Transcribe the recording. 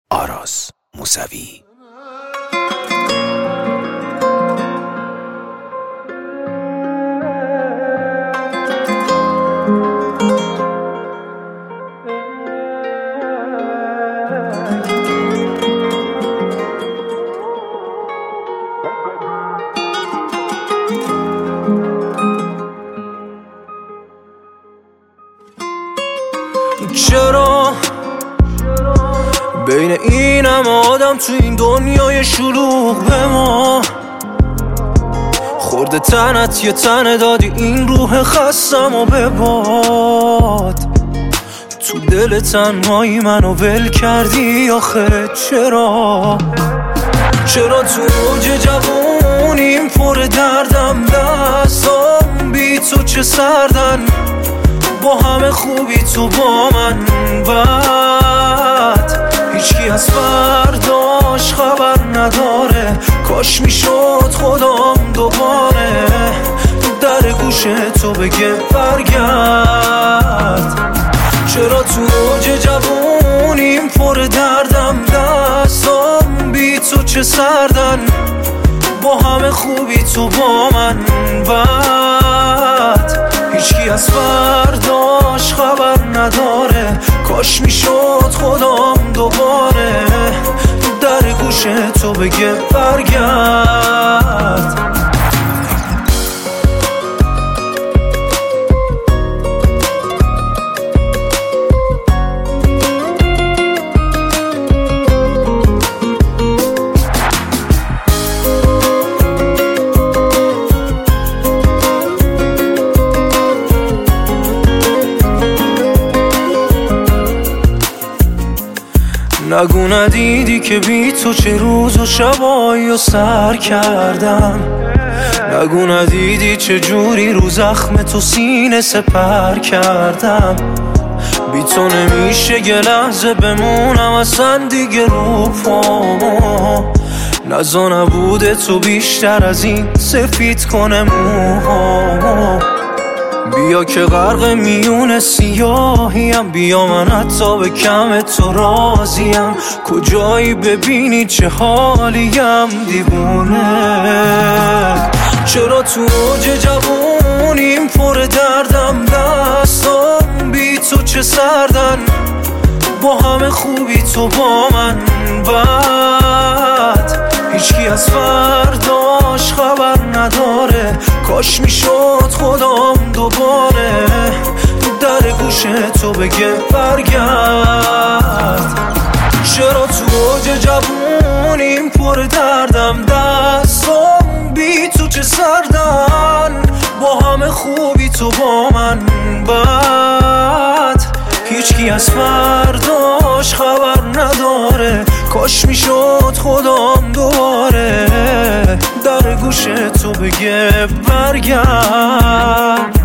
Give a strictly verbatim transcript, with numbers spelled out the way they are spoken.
آراز موسوی. چرا بین این همه آدم تو این دنیای شلوغ به ما خورده تنت یه تنه دادی این روح خستم و بباد تو دل تنهایی منو ول کردی آخه چرا چرا تو اوج جوونیم پر دردم دستام بی تو چه سردن با همه خوبی تو با من بد هیچکی از فرداش خبر نداره کاش میشد خودم دوباره در گوش تو بگه برگرد چرا تو اوج جوونیم پر دردم دستام بی تو چه سردن با همه خوبی تو با من بد هیچکی از فرداش خبر نداره کاش میشد خودم دوباره در گوش تو بگه برگرد نگو ندیدی که بی تو چه روز و شبایی و سر کردم نگو ندیدی چه جوری رو زخم تو سینه سپر کردم بی تو نمیشه یه لحظه بمونم اصلا دیگه رو پامو نزا نبوده تو بیشتر از این سفید کنه موهامو بیا که غرق میون سیاهیم بیا من حتی به کم تو راضیم کجایی ببینی چه حالیم دیوونه چرا تو اوج جوونیم پر دردم دستام بی تو چه سردن با همه خوبی تو با من بد هیچکی از فرداش خبر نداره کاش میشد خودم دوباره در گوش تو بگه برگرد چرا تو اوج جوونیم پر دردم دستام بی تو چه سردن با همه خوبی تو با من بد هیچکی از فرداش خبر نداره کاش میشد خودم دوباره در گوش تو بگه برگرد